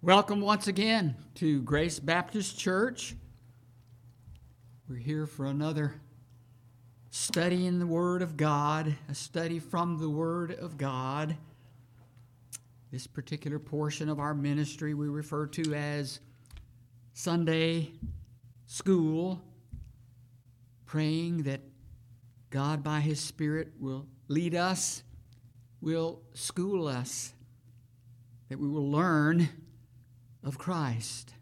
Welcome once again to Grace Baptist Church. We're here for another study in the Word of God, a study from the Word of God. This particular portion of our ministry we refer to as Sunday School, praying that God by His Spirit will lead us, will school us, that we will learn of Christ.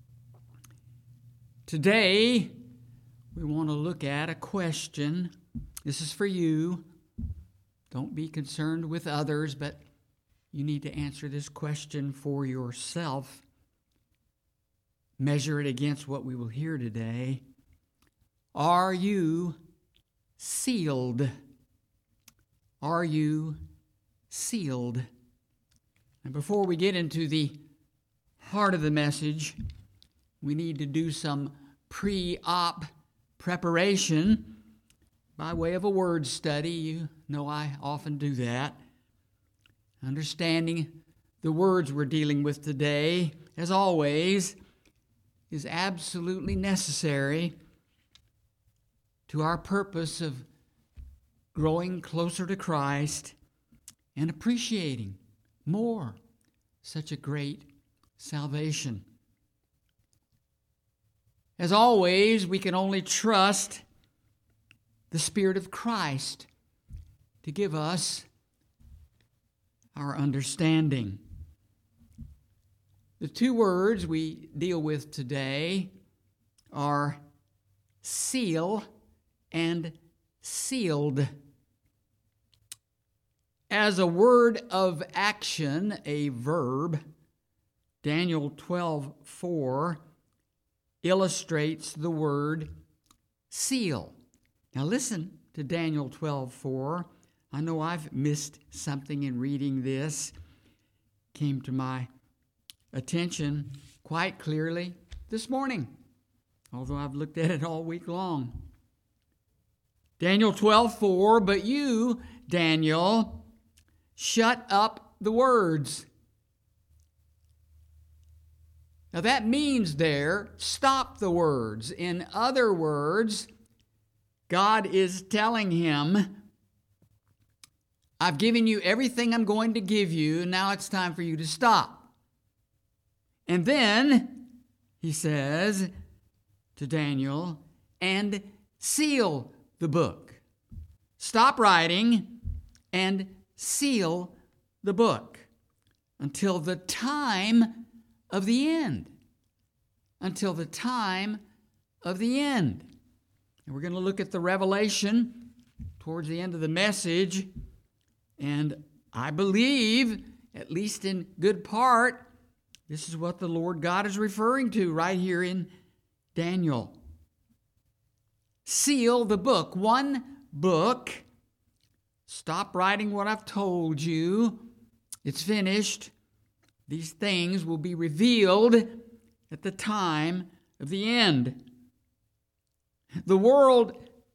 Today, we want to look at a question. This is for you. Don't be concerned with others, but you need to answer this question for yourself. Measure it against what we will hear today. Are you sealed? Are you sealed? And before we get into the heart of the message, we need to do some pre-op preparation by way of a word study. You know I often do that. Understanding the words we're dealing with today, as always, is absolutely necessary to our purpose of growing closer to Christ and appreciating more such a great salvation. As always, we can only trust the Spirit of Christ to give us our understanding. The two words we deal with today are seal and sealed. As a word of action, a verb, Daniel 12:4 illustrates the word seal. Now listen to Daniel 12:4. I know I've missed something in reading this. Came to my attention quite clearly this morning, although I've looked at it all week long. Daniel 12:4, but you, Daniel, shut up the words. Now that means there, stop the words. In other words, God is telling him, I've given you everything I'm going to give you, now it's time for you to stop. And then he says to Daniel, and seal the book. Stop writing and seal the book until the time of the end. Until the time of the end. And we're going to look at the revelation towards the end of the message. And I believe, at least in good part, this is what the Lord God is referring to right here in Daniel. Seal the book. One book. Stop writing what I've told you. It's finished. These things will be revealed at the time of the end. The word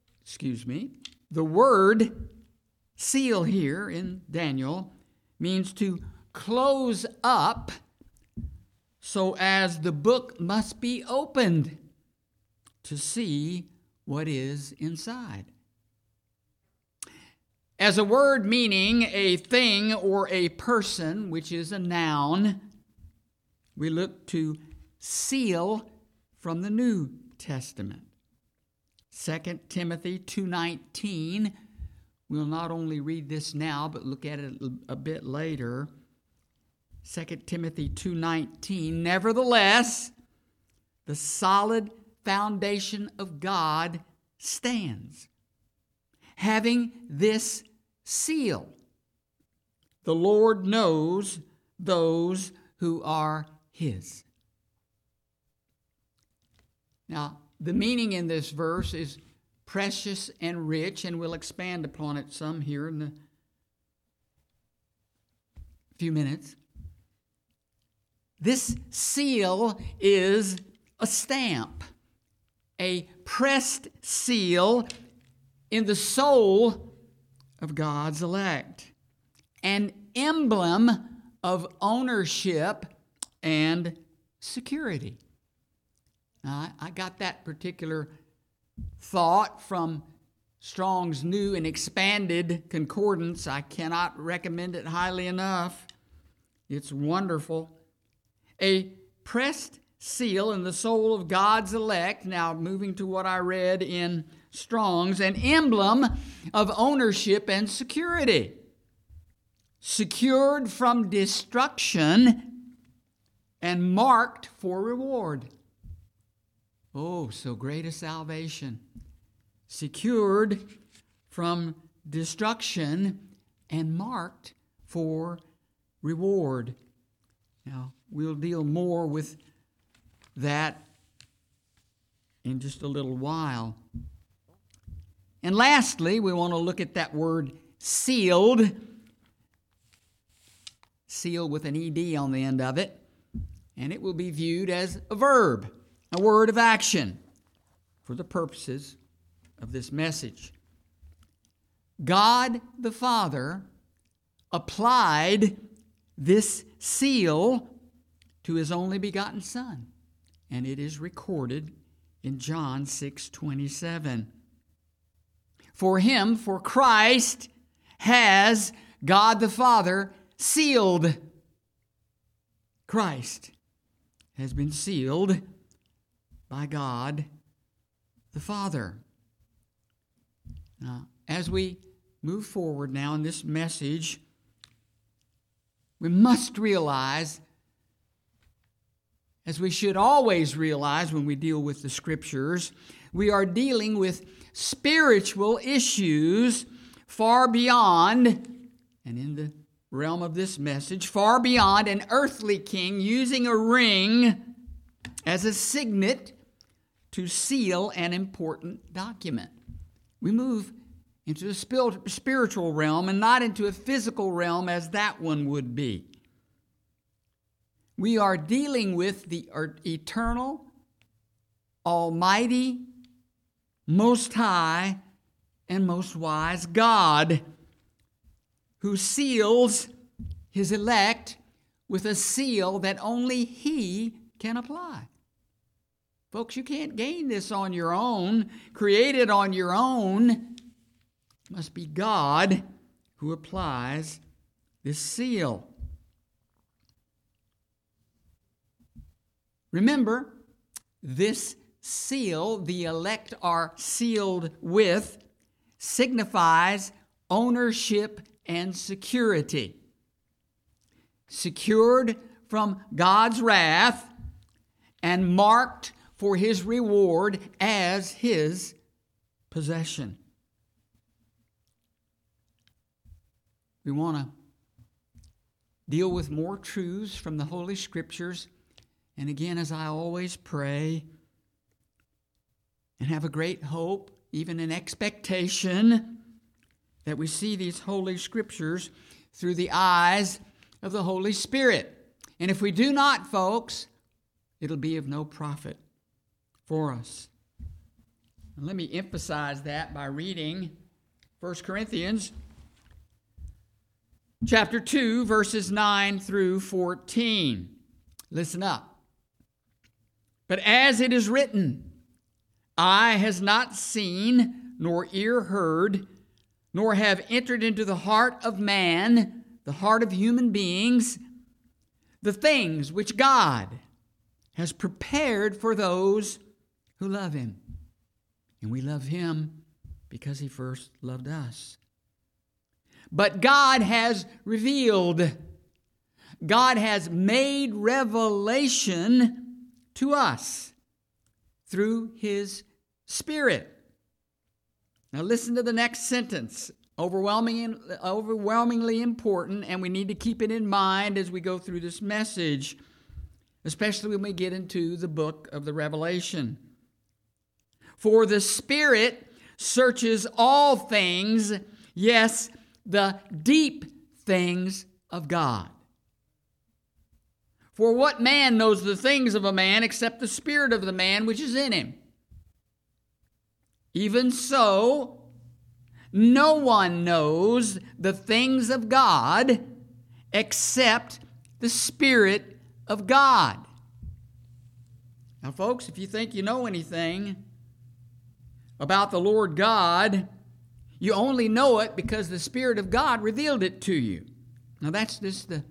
seal here in Daniel means to close up so as the book must be opened to see what is inside. As a word meaning a thing or a person, which is a noun, we look to seal from the New Testament. 2 Timothy 2:19, we'll not only read this now, but look at it a bit later. 2 Timothy 2:19, nevertheless, the solid foundation of God stands, having this seal. The Lord knows those who are His. Now, the meaning in this verse is precious and rich, and we'll expand upon it some here in a few minutes. This seal is a stamp, a pressed seal in the soul of God's elect, an emblem of ownership and security. Now, I got that particular thought from Strong's New and Expanded Concordance. I cannot recommend it highly enough. It's wonderful. A pressed seal in the soul of God's elect. Now, moving to what I read in Strong's, an emblem of ownership and security. Secured from destruction and marked for reward. Oh, so great a salvation. Secured from destruction and marked for reward. Now, we'll deal more with that in just a little while. And lastly, we want to look at that word sealed. Sealed with an ED on the end of it. And it will be viewed as a verb, a word of action for the purposes of this message. God the Father applied this seal to his only begotten Son, and it is recorded in John 6:27. For him, for Christ, has God the Father sealed. Christ has been sealed by God the Father. Now, as we move forward now in this message, we must realize, as we should always realize when we deal with the Scriptures, we are dealing with spiritual issues far beyond, and in the realm of this message, far beyond an earthly king using a ring as a signet to seal an important document. We move into the spiritual realm and not into a physical realm as that one would be. We are dealing with the eternal, almighty, most high, and most wise God, who seals his elect with a seal that only he can apply. Folks, you can't gain this on your own, create it on your own. It must be God who applies this seal. Remember, this seal the elect are sealed with signifies ownership and security. Secured from God's wrath and marked for his reward as his possession. We want to deal with more truths from the Holy Scriptures. And again, as I always pray and have a great hope, even an expectation, that we see these Holy Scriptures through the eyes of the Holy Spirit. And if we do not, folks, it'll be of no profit for us. And let me emphasize that by reading 1 Corinthians chapter 2, verses 9 through 14. Listen up. But as it is written, eye has not seen, nor ear heard, nor have entered into the heart of man, the heart of human beings, the things which God has prepared for those who love him. And we love him because he first loved us. But God has revealed, God has made revelation to us through his Spirit. Now listen to the next sentence. Overwhelmingly important, and we need to keep it in mind as we go through this message, especially when we get into the book of the Revelation. For the Spirit searches all things, yes, the deep things of God. For what man knows the things of a man except the spirit of the man which is in him? Even so, no one knows the things of God except the Spirit of God. Now, folks, if you think you know anything about the Lord God, you only know it because the Spirit of God revealed it to you. Now, that's just the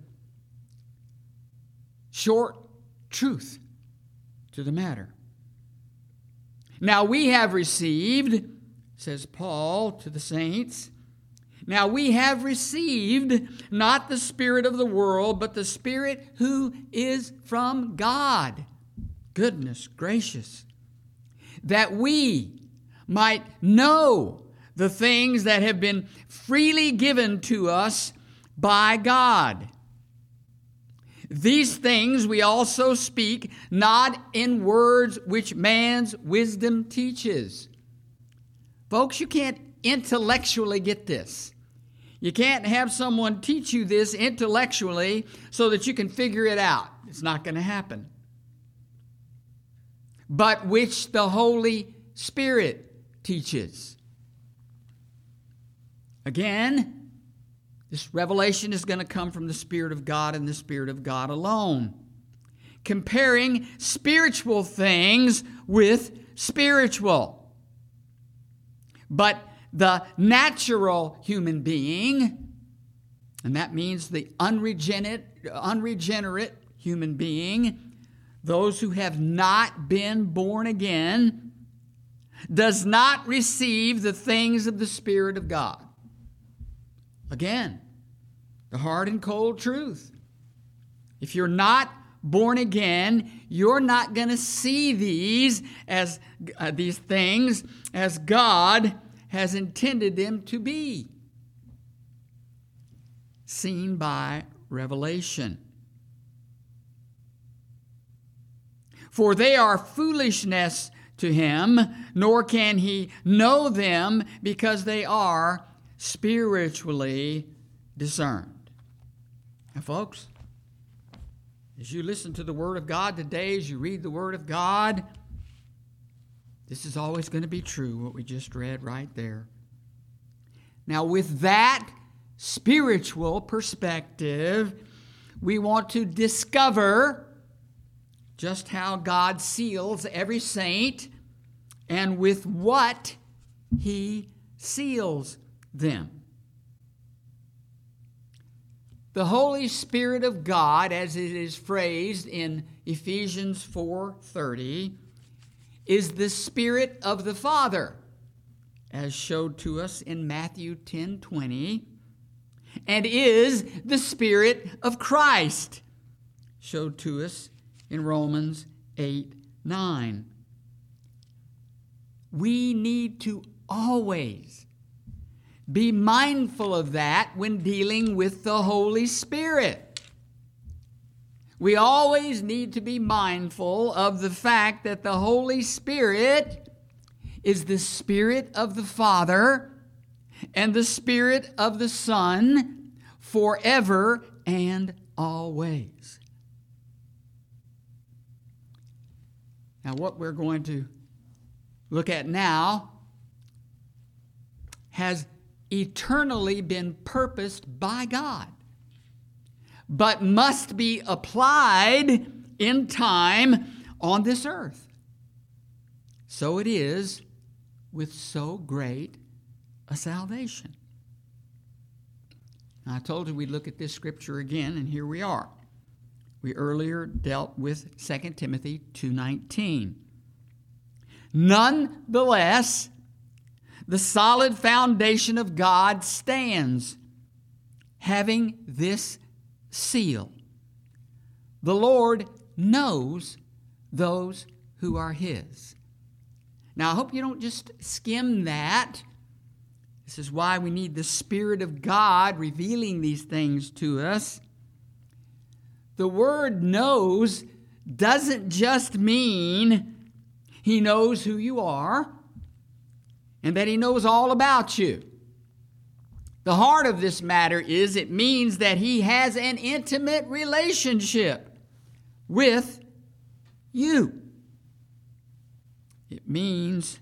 short truth to the matter. Now, we have received, says Paul to the saints, now we have received not the spirit of the world, but the Spirit who is from God. Goodness gracious. That we might know the things that have been freely given to us by God. These things we also speak, not in words which man's wisdom teaches. Folks, you can't intellectually get this. You can't have someone teach you this intellectually so that you can figure it out. It's not going to happen. But which the Holy Spirit teaches. Again, this revelation is going to come from the Spirit of God and the Spirit of God alone. Comparing spiritual things with spiritual. But the natural human being, and that means the unregenerate human being, those who have not been born again, does not receive the things of the Spirit of God. Again, the hard and cold truth. If you're not born again, you're not going to see these things as God has intended them to be, seen by revelation. For they are foolishness to him, nor can he know them because they are spiritually discerned. Now, folks, as you listen to the Word of God today, as you read the Word of God, this is always going to be true, what we just read right there. Now, with that spiritual perspective, we want to discover just how God seals every saint and with what he seals them. The Holy Spirit of God, as it is phrased in Ephesians 4:30, is the Spirit of the Father, as showed to us in Matthew 10:20, and is the Spirit of Christ, showed to us in Romans 8:9. We need to always be mindful of that when dealing with the Holy Spirit. We always need to be mindful of the fact that the Holy Spirit is the Spirit of the Father and the Spirit of the Son forever and always. Now, what we're going to look at now has eternally been purposed by God, but must be applied in time on this earth. So it is with so great a salvation. Now, I told you we'd look at this scripture again, and here we are. We earlier dealt with 2 Timothy 2:19. Nonetheless, the solid foundation of God stands, having this seal. The Lord knows those who are his. Now, I hope you don't just skim that. This is why we need the Spirit of God revealing these things to us. The word knows doesn't just mean he knows who you are and that he knows all about you. The heart of this matter is it means that he has an intimate relationship with you. It means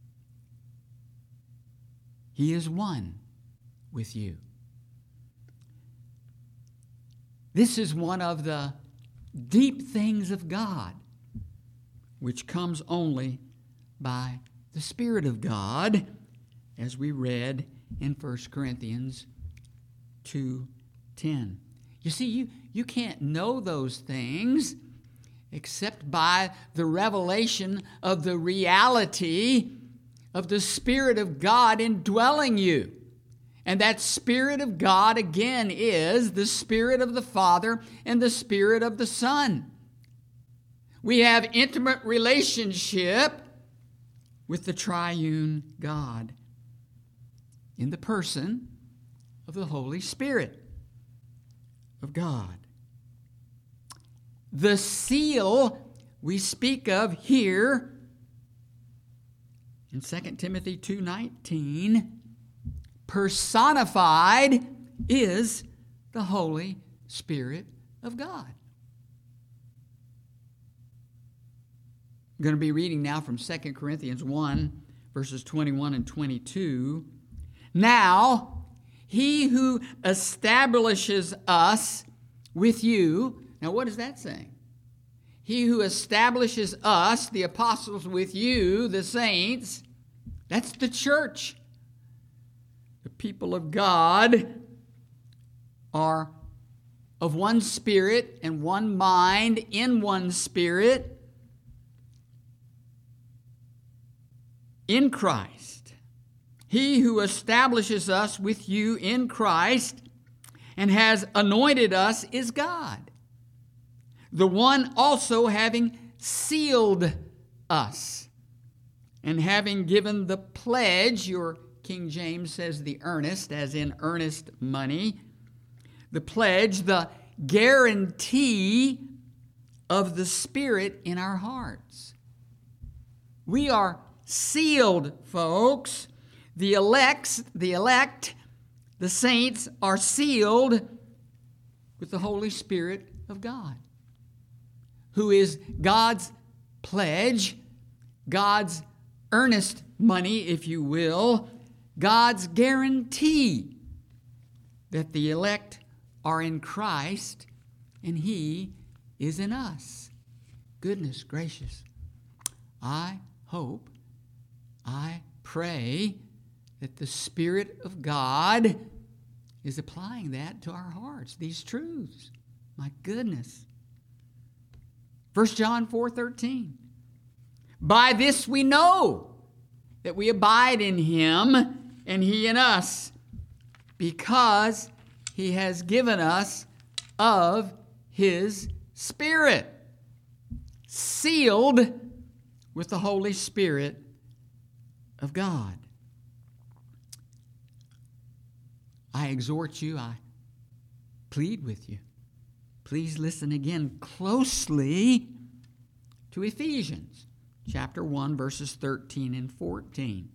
he is one with you. This is one of the deep things of God, which comes only by the Spirit of God, as we read in 1 Corinthians 2:10. You see, you can't know those things except by the revelation of the reality of the Spirit of God indwelling you. And that Spirit of God, again, is the Spirit of the Father and the Spirit of the Son. We have intimate relationship with the triune God in the person of the Holy Spirit of God. The seal we speak of here in 2 Timothy 2:19, personified, is the Holy Spirit of God. I'm going to be reading now from 2 Corinthians 1, verses 21 and 22. Now, he who establishes us with you. Now, what is that saying? He who establishes us, the apostles, with you, the saints, that's the church. The people of God are of one spirit and one mind in one spirit in Christ. He who establishes us with you in Christ and has anointed us is God, the one also having sealed us and having given the pledge, your King James says the earnest, as in earnest money, the pledge, the guarantee of the Spirit in our hearts. We are sealed, folks. The elect, the saints are sealed with the Holy Spirit of God, who is God's pledge, God's earnest money, if you will, God's guarantee that the elect are in Christ and He is in us. Goodness gracious. I hope, I pray that the Spirit of God is applying that to our hearts, these truths. My goodness. 1 John 4:13. By this we know that we abide in Him and He in us, because He has given us of His Spirit, sealed with the Holy Spirit of God. I exhort you, I plead with you, please listen again closely to Ephesians chapter 1, verses 13 and 14.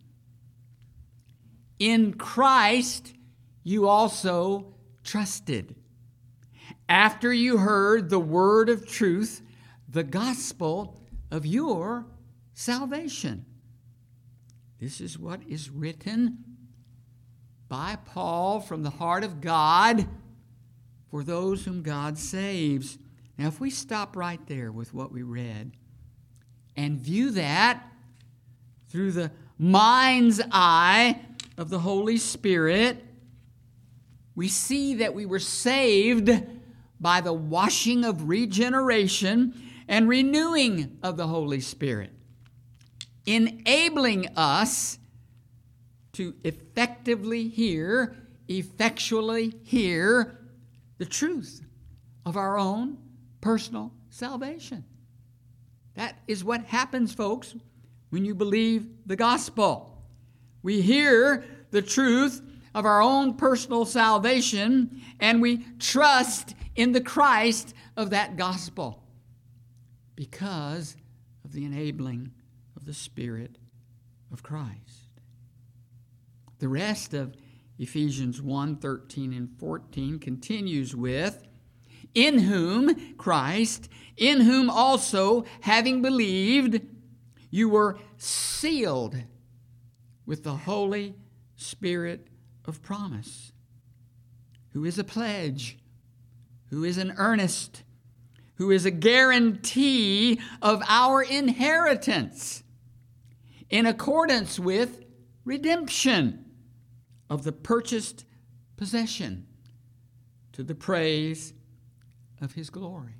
In Christ you also trusted, after you heard the word of truth, the gospel of your salvation. This is what is written by Paul from the heart of God for those whom God saves. Now, if we stop right there with what we read and view that through the mind's eye of the Holy Spirit, we see that we were saved by the washing of regeneration and renewing of the Holy Spirit, enabling us to effectively hear, effectually hear the truth of our own personal salvation. That is what happens, folks, when you believe the gospel. We hear the truth of our own personal salvation, and we trust in the Christ of that gospel because of the enabling of the Spirit of Christ. The rest of Ephesians 1:13 and 14 continues with, in whom, Christ, in whom also, having believed, you were sealed with the Holy Spirit of promise, who is a pledge, who is an earnest, who is a guarantee of our inheritance in accordance with redemption of the purchased possession to the praise of his glory.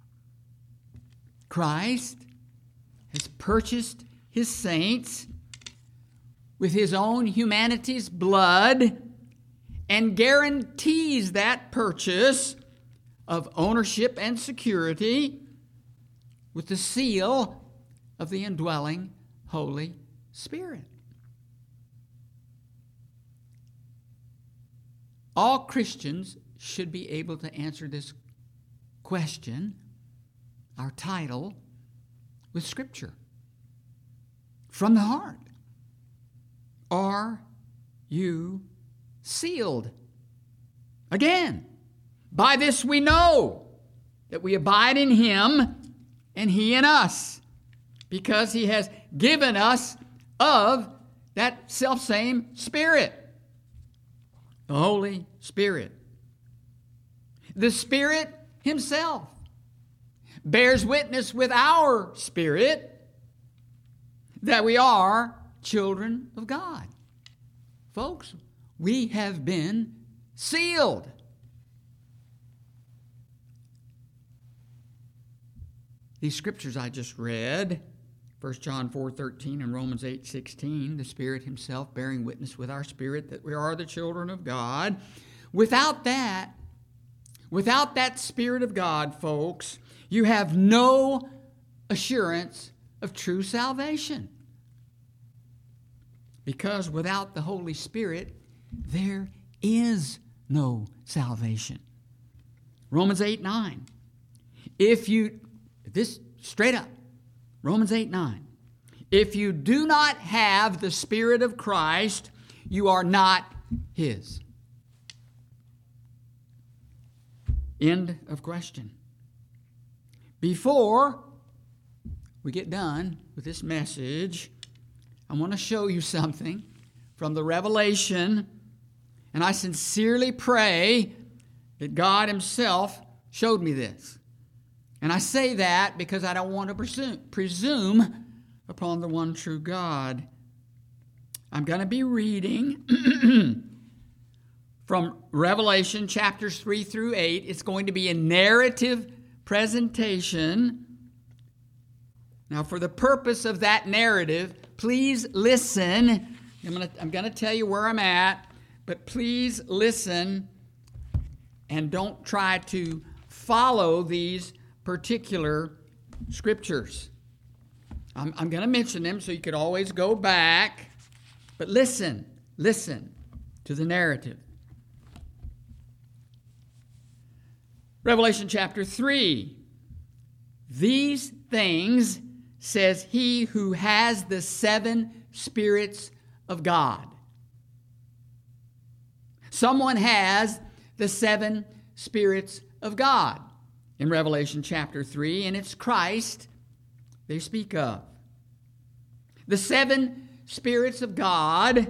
Christ has purchased his saints with his own humanity's blood and guarantees that purchase of ownership and security with the seal of the indwelling Holy Spirit. All Christians should be able to answer this question, our title, with Scripture. From the heart. Are you sealed? Again, by this we know that we abide in him and he in us, because he has given us of that selfsame Spirit, the Holy Spirit. The Spirit himself bears witness with our spirit that we are children of God. Folks, we have been sealed. These scriptures I just read, 1 John 4:13 and Romans 8:16, the Spirit himself bearing witness with our spirit that we are the children of God. Without that Spirit of God, folks, you have no assurance of true salvation. Because without the Holy Spirit, there is no salvation. Romans 8:9. This straight up, Romans 8:9. If you do not have the Spirit of Christ, you are not his. End of question. Before we get done with this message, I want to show you something from the Revelation, and I sincerely pray that God himself showed me this. And I say that because I don't want to presume upon the one true God. I'm going to be reading from Revelation chapters 3 through 8. It's going to be a narrative presentation. Now, for the purpose of that narrative, please listen. I'm going to tell you where I'm at, but please listen and don't try to follow these particular scriptures. I'm going to mention them so you could always go back, but listen to the narrative. Revelation chapter 3. These things says he who has the 7 spirits of God. Someone has the 7 spirits of God in Revelation chapter 3, and it's Christ they speak of. The 7 spirits of God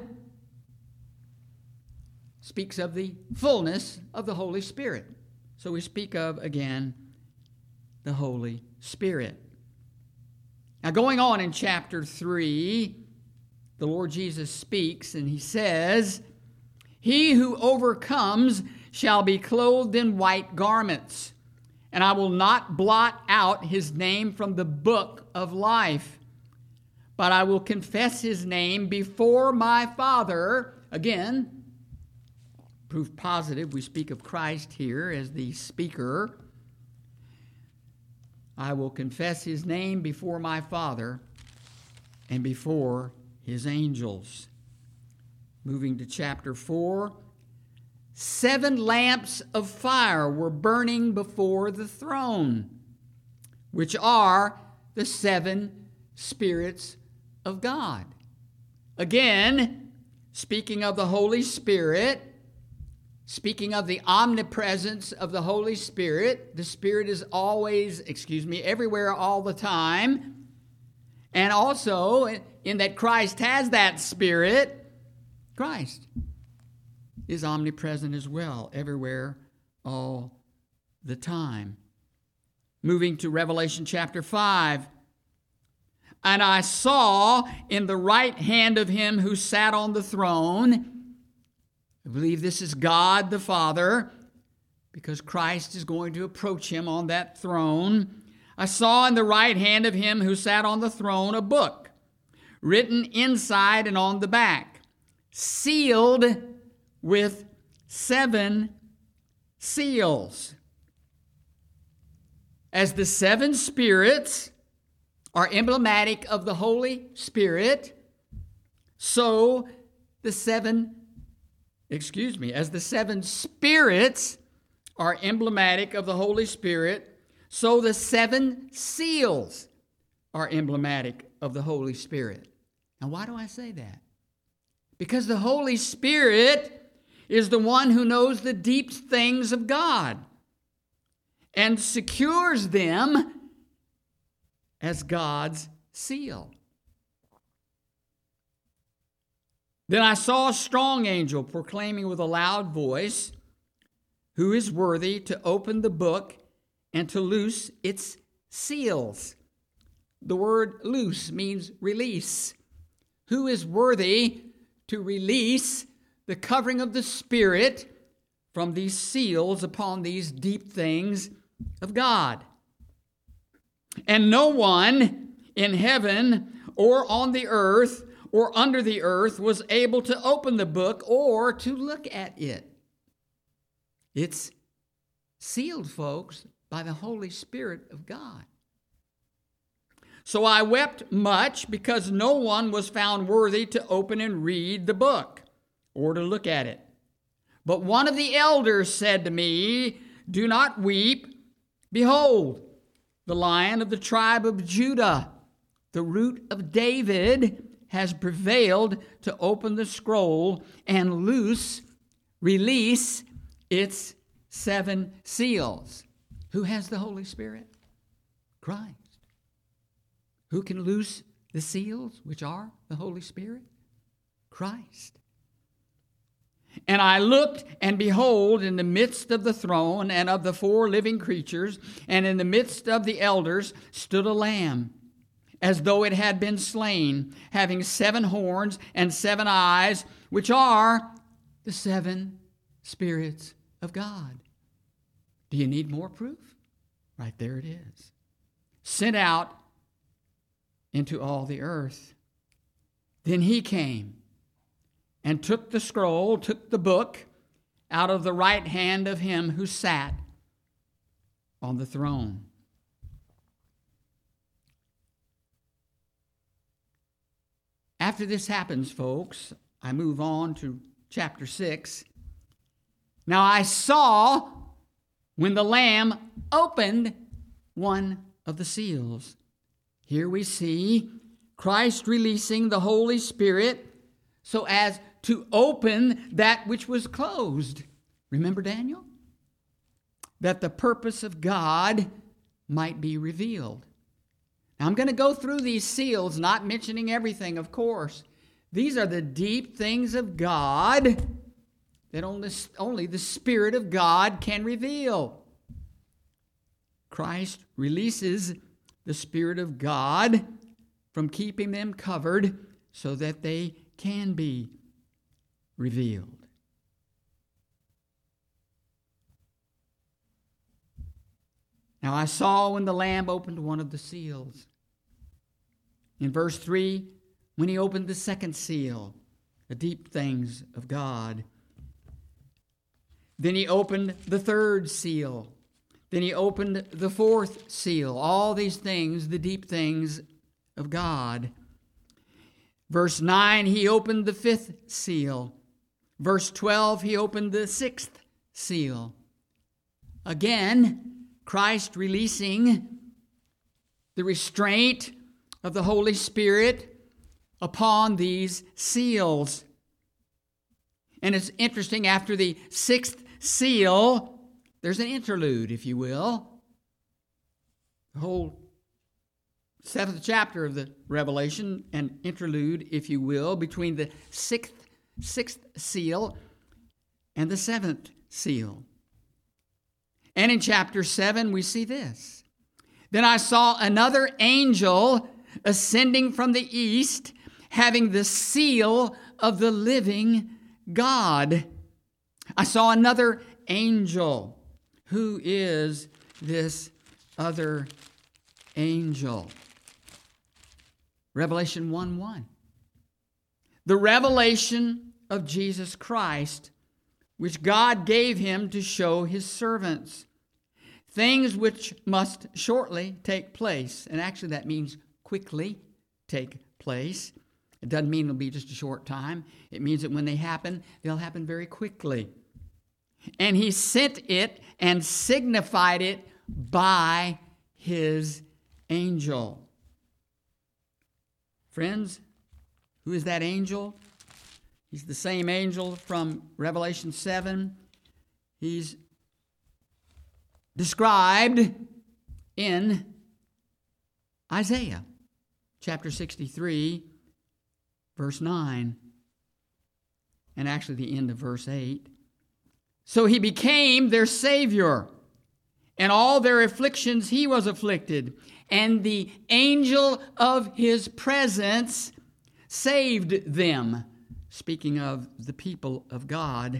speaks of the fullness of the Holy Spirit. So we speak of, again, the Holy Spirit. Now, going on in chapter 3, the Lord Jesus speaks, and he says, he who overcomes shall be clothed in white garments, and I will not blot out his name from the book of life, but I will confess his name before my Father. Again, proof positive, we speak of Christ here as the speaker. I will confess his name before my Father and before his angels. Moving to chapter 4. 7 lamps of fire were burning before the throne, which are the 7 spirits of God. Again, speaking of the Holy Spirit, speaking of the omnipresence of the Holy Spirit, the Spirit is everywhere all the time. And also, in that Christ has that Spirit, Christ is omnipresent as well, everywhere, all the time. moving to Revelation chapter 5. And I saw in the right hand of him who sat on the throne, I believe this is God the Father, because Christ is going to approach him on that throne. I saw in the right hand of him who sat on the throne a book, written inside and on the back, sealed with 7 seals. As the 7 spirits are emblematic of the Holy Spirit, so as the 7 spirits are emblematic of the Holy Spirit, so the 7 seals are emblematic of the Holy Spirit. Now, why do I say that? Because the Holy Spirit is the one who knows the deep things of God and secures them as God's seal. Then I saw a strong angel proclaiming with a loud voice, "Who is worthy to open the book and to loose its seals?" The word loose means release. Who is worthy to release the covering of the Spirit from these seals upon these deep things of God? And no one in heaven or on the earth or under the earth was able to open the book or to look at it. It's sealed, folks, by the Holy Spirit of God. So I wept much because no one was found worthy to open and read the book or to look at it. But one of the elders said to me, "Do not weep. Behold, the Lion of the tribe of Judah, the Root of David, has prevailed to open the scroll and release its 7 seals." Who has the Holy Spirit? Christ. Who can loose the seals, which are the Holy Spirit? Christ. And I looked, and behold, in the midst of the throne and of the 4 living creatures, and in the midst of the elders, stood a lamb, as though it had been slain, having 7 horns and 7 eyes, which are the 7 spirits of God. Do you need more proof? Right there it is. Sent out into all the earth. Then he came and took the scroll, took the book out of the right hand of him who sat on the throne. After this happens, folks, I move on to chapter 6. Now I saw when the Lamb opened one of the seals. Here we see Christ releasing the Holy Spirit so as to open that which was closed. Remember Daniel? That the purpose of God might be revealed. Now, I'm going to go through these seals, not mentioning everything, of course. These are the deep things of God that only the Spirit of God can reveal. Christ releases the Spirit of God from keeping them covered so that they can be revealed. Now I saw when the Lamb opened one of the seals. In verse 3, when he opened the second seal, the deep things of God. Then he opened the third seal. Then he opened the fourth seal. All these things, the deep things of God. Verse 9, he opened the fifth seal. Verse 12, he opened the sixth seal. Again, Christ releasing the restraint of the Holy Spirit upon these seals. And it's interesting, after the sixth seal, there's an interlude, if you will. The whole 7th chapter of the Revelation, an interlude, if you will, between the sixth seal and the 7th seal. And in chapter 7, we see this. Then I saw another angel ascending from the east, having the seal of the living God. I saw another angel. Who is this other angel? Revelation 1:1. The revelation of Jesus Christ, which God gave him to show his servants things which must shortly take place. And actually that means quickly take place. It doesn't mean it'll be just a short time. It means that when they happen, they'll happen very quickly. And he sent it and signified it by his angel. Friends, who is that angel? He's the same angel from Revelation 7. He's described in Isaiah chapter 63, verse 9, and actually the end of verse 8. So he became their Savior. In all their afflictions he was afflicted, and the angel of his presence saved them. Speaking of the people of God.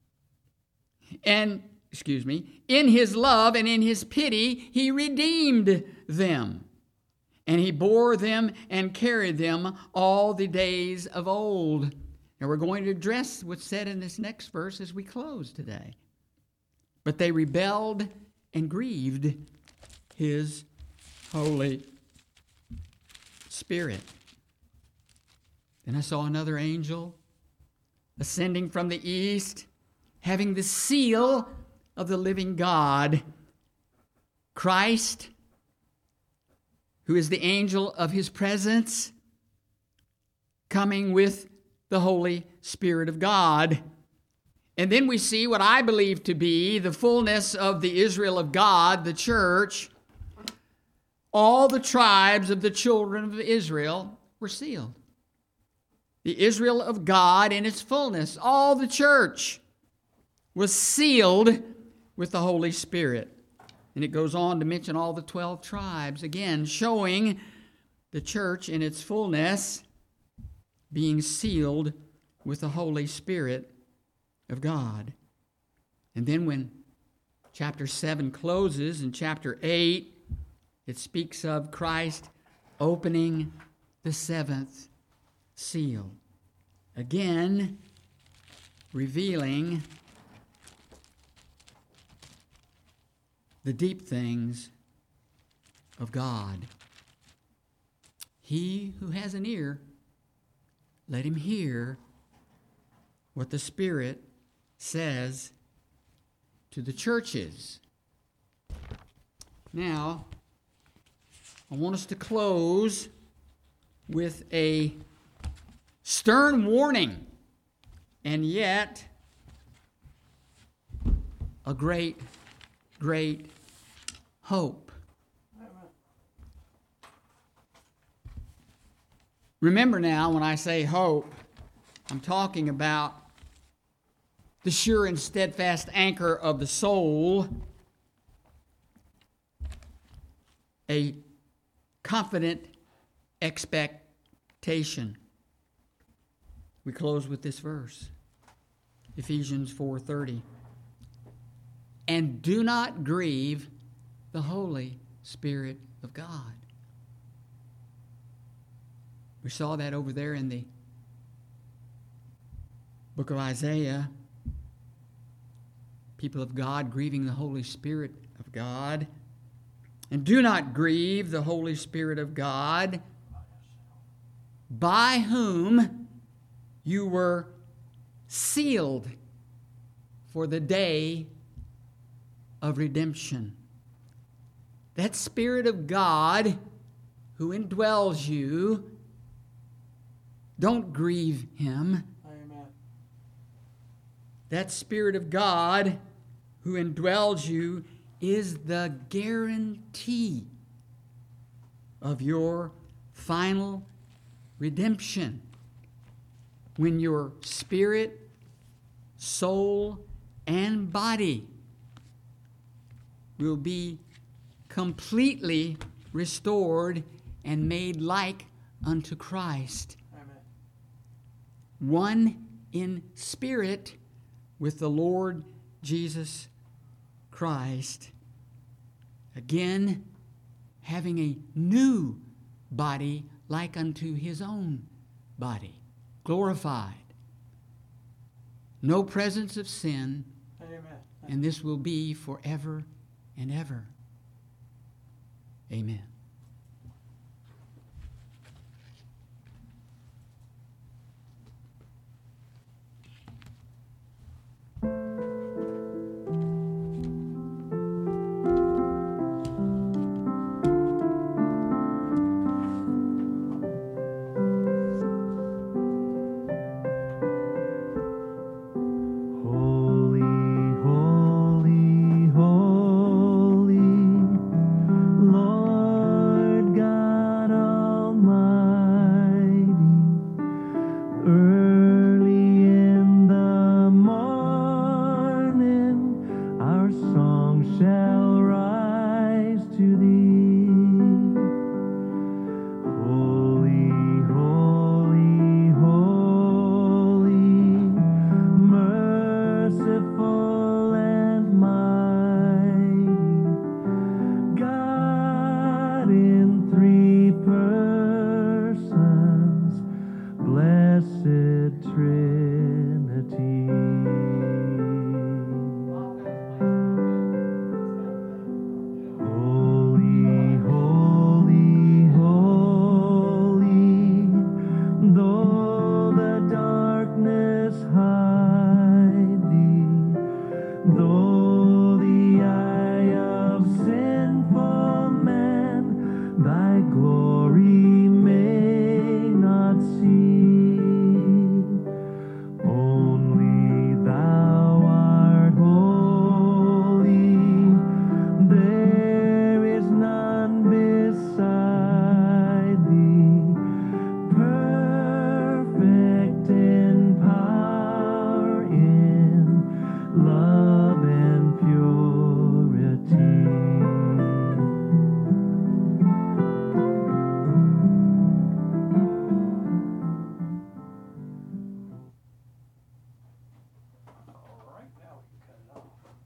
And, in his love and in his pity, he redeemed them. And he bore them and carried them all the days of old. Now we're going to address what's said in this next verse as we close today. But they rebelled and grieved his Holy Spirit. Then I saw another angel ascending from the east, having the seal of the living God, Christ, who is the angel of his presence, coming with the Holy Spirit of God. And then we see what I believe to be the fullness of the Israel of God, the church. All the tribes of the children of Israel were sealed. The Israel of God in its fullness, all the church was sealed with the Holy Spirit. And it goes on to mention all the 12 tribes, again, showing the church in its fullness being sealed with the Holy Spirit of God. And then when chapter 7 closes, in chapter 8, it speaks of Christ opening the seventh seal. Again, revealing the deep things of God. He who has an ear, let him hear what the Spirit says to the churches. Now, I want us to close with a stern warning, and yet a great, great hope. Remember now, when I say hope, I'm talking about the sure and steadfast anchor of the soul, a confident expectation. We close with this verse, Ephesians 4:30. And do not grieve the Holy Spirit of God. We saw that over there in the book of Isaiah. People of God grieving the Holy Spirit of God. And do not grieve the Holy Spirit of God, by whom you were sealed for the day of redemption. That Spirit of God who indwells you, don't grieve him. Amen. That Spirit of God who indwells you is the guarantee of your final redemption. When your spirit, soul, and body will be completely restored and made like unto Christ. Amen. One in spirit with the Lord Jesus Christ. Again, having a new body like unto his own body, glorified. No presence of sin, Amen. and this will be forever and ever. Amen. Holy, holy, holy, Lord God Almighty. Early in the morning, our song shall rise to thee. Holy, holy, holy, merciful and mighty, God in three persons, blessed Trinity.